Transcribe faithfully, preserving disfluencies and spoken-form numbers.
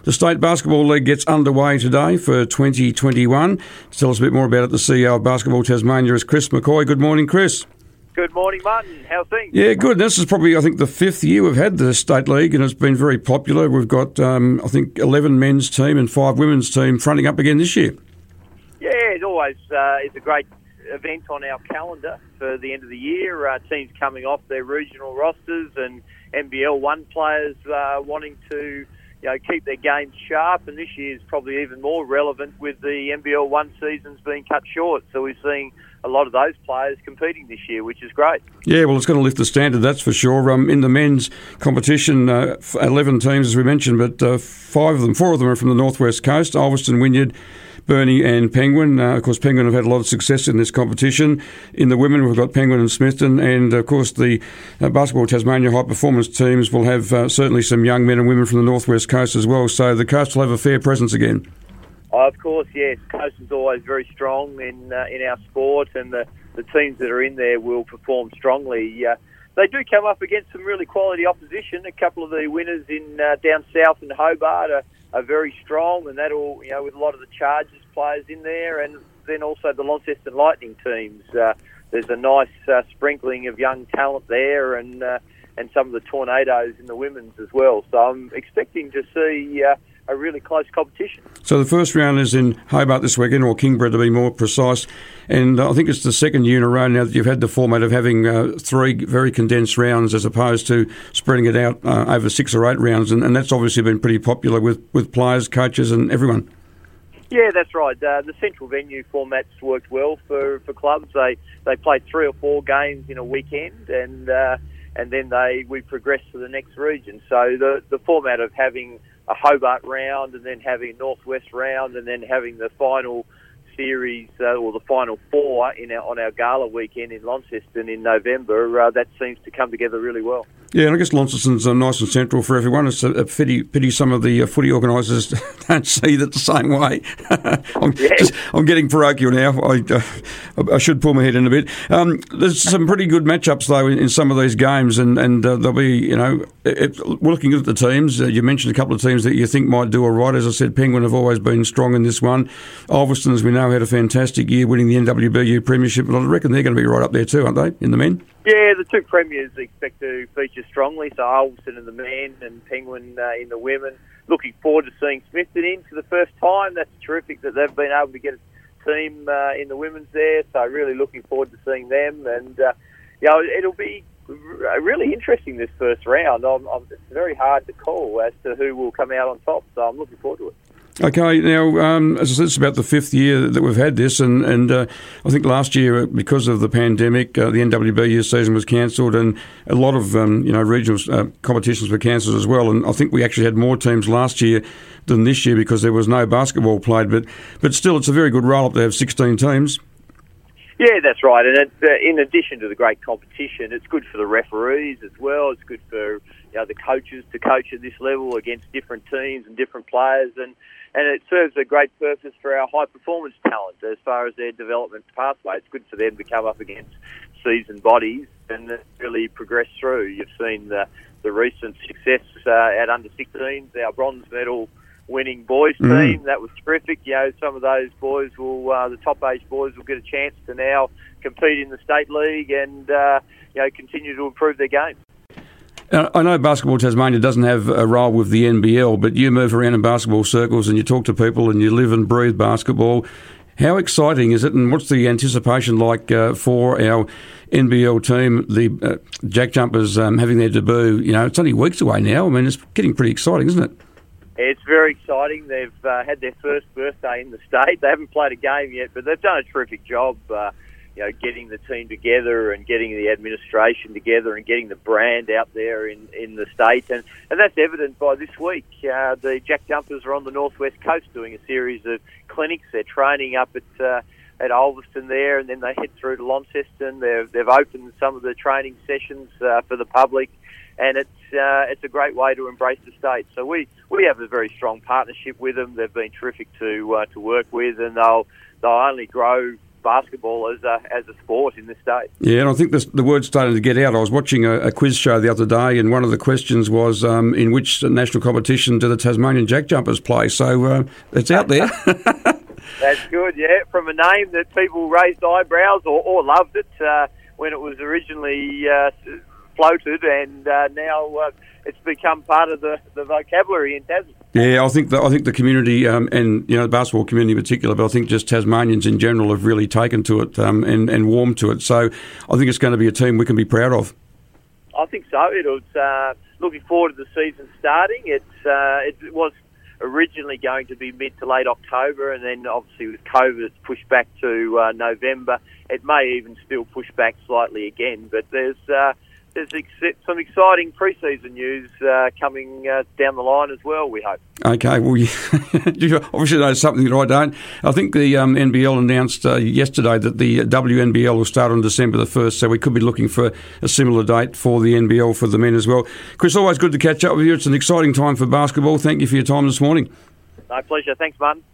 The State Basketball League gets underway today for twenty twenty-one. To tell us a bit more about it, the C E O of Basketball Tasmania is Chris McCoy. Good morning, Chris. Good morning, Martin. How's things? Yeah, good. This is probably, I think, the fifth year we've had the State League, and it's been very popular. We've got, um, I think, eleven men's team and five women's team fronting up again this year. Yeah, it always uh, is a great event on our calendar for the end of the year. Uh, teams coming off their regional rosters and N B L one players uh, wanting to you know, keep their games sharp, and this year is probably even more relevant with the N B L one seasons being cut short. So we're seeing a lot of those players competing this year, which is great. Yeah, well, it's going to lift the standard, that's for sure. Um, in the men's competition, uh, eleven teams, as we mentioned, but uh, five of them, four of them are from the Northwest Coast: Ulverston, Wynyard, Burnie and Penguin. Uh, of course, Penguin have had a lot of success in this competition. In the women, we've got Penguin and Smithton, and of course the uh, Basketball Tasmania high performance teams will have uh, certainly some young men and women from the Northwest Coast as well. So the coast will have a fair presence again. Oh, of course, yes. Coast is always very strong in uh, in our sport, and the, the teams that are in there will perform strongly. Uh, they do come up against some really quality opposition. A couple of the winners in uh, down south in Hobart are are very strong, and that'll, you know, with a lot of the Chargers players in there, and then also the Launceston Lightning teams. Uh, there's a nice uh, sprinkling of young talent there, and uh, and some of the Tornadoes in the women's as well. So I'm expecting to see uh, a really close competition. So the first round is in Hobart this weekend, or Kingborough to be more precise, and I think it's the second year in a row now that you've had the format of having uh, three very condensed rounds as opposed to spreading it out uh, over six or eight rounds, and, and that's obviously been pretty popular with, with players, coaches and everyone. Yeah, that's right. Uh, the central venue format's worked well for, for clubs. They they play three or four games in a weekend, and uh, and then they we progress to the next region. So the the format of having a Hobart round and then having a Northwest round and then having the final series uh, or the final four in our, on our gala weekend in Launceston in November, uh, that seems to come together really well. Yeah, and I guess Launceston's uh, nice and central for everyone. It's a, a pity, pity some of the uh, footy organisers don't see that the same way. I'm, yeah. just, I'm getting parochial now. I, uh, I should pull my head in a bit. Um, there's some pretty good matchups though in, in some of these games, and and uh, there'll be, you know, it, we're looking at the teams. Uh, you mentioned a couple of teams that you think might do all right. As I said, Penguin have always been strong in this one. Ulverston, as we know, had a fantastic year winning the N W B U Premiership, but I reckon they're going to be right up there too, aren't they, in the men? Yeah, the two premiers expect to feature strongly, so Ulverston in the men and Penguin uh, in the women. Looking forward to seeing Smithton in for the first time. That's terrific that they've been able to get a team uh, in the women's there, so really looking forward to seeing them. And, uh, you know, it'll be really interesting this first round. I'm, I'm, it's very hard to call as to who will come out on top, so I'm looking forward to it. Okay, now, um, as I said, it's about the fifth year that we've had this, and, and uh, I think last year, because of the pandemic, uh, the N W B U season was cancelled, and a lot of um, you know regional uh, competitions were cancelled as well, and I think we actually had more teams last year than this year because there was no basketball played, but, but still, it's a very good roll-up to have sixteen teams. Yeah, that's right, and it, uh, in addition to the great competition, it's good for the referees as well. It's good for you know, the coaches to coach at this level against different teams and different players, and And it serves a great purpose for our high-performance talent as far as their development pathway. It's good for them to come up against seasoned bodies and really progress through. You've seen the, the recent success uh, at under sixteens, our bronze medal winning boys team. Mm. That was terrific. You know, some of those boys will, uh, the top-age boys will get a chance to now compete in the State League and, uh, you know, continue to improve their game. Uh, I know Basketball Tasmania doesn't have a role with the N B L, but you move around in basketball circles and you talk to people and you live and breathe basketball. How exciting is it, and what's the anticipation like uh, for our N B L team, the uh, Jack Jumpers um, having their debut? You know, it's only weeks away now. I mean, it's getting pretty exciting, isn't it? It's very exciting. They've uh, had their first birthday in the state. They haven't played a game yet, but they've done a terrific job. Uh, You know, getting the team together and getting the administration together and getting the brand out there in, in the state. And, and that's evident by this week. Uh, the Jack Jumpers are on the Northwest Coast doing a series of clinics. They're training up at uh, at Ulverston there, and then they head through to Launceston. They've, they've opened some of the training sessions uh, for the public, and it's uh, it's a great way to embrace the state. So we, we have a very strong partnership with them. They've been terrific to uh, to work with, and they'll they'll only grow basketball as a, as a sport in this state. Yeah, and I think this, the word's starting to get out. I was watching a, a quiz show the other day, and one of the questions was um, in which national competition do the Tasmanian Jack Jumpers play? So uh, it's out there. That's good, yeah. From a name that people raised eyebrows or, or loved it uh, when it was originally uh, floated, and uh, now uh, it's become part of the, the vocabulary in Tasman. Yeah, I think the, I think the community um, and you know the basketball community in particular, but I think just Tasmanians in general have really taken to it um, and and warmed to it. So I think it's going to be a team we can be proud of. I think so. It was uh, looking forward to the season starting. It's uh, it was originally going to be mid to late October, and then obviously with COVID, it's pushed back to uh, November. It may even still push back slightly again, but there's. Uh, There's ex- some exciting pre-season news uh, coming uh, down the line as well, we hope. Okay, well, you, you obviously know something that I don't. I think the um, N B L announced uh, yesterday that the W N B L will start on December the first, so we could be looking for a similar date for the N B L for the men as well. Chris, always good to catch up with you. It's an exciting time for basketball. Thank you for your time this morning. No, pleasure. Thanks, Martin.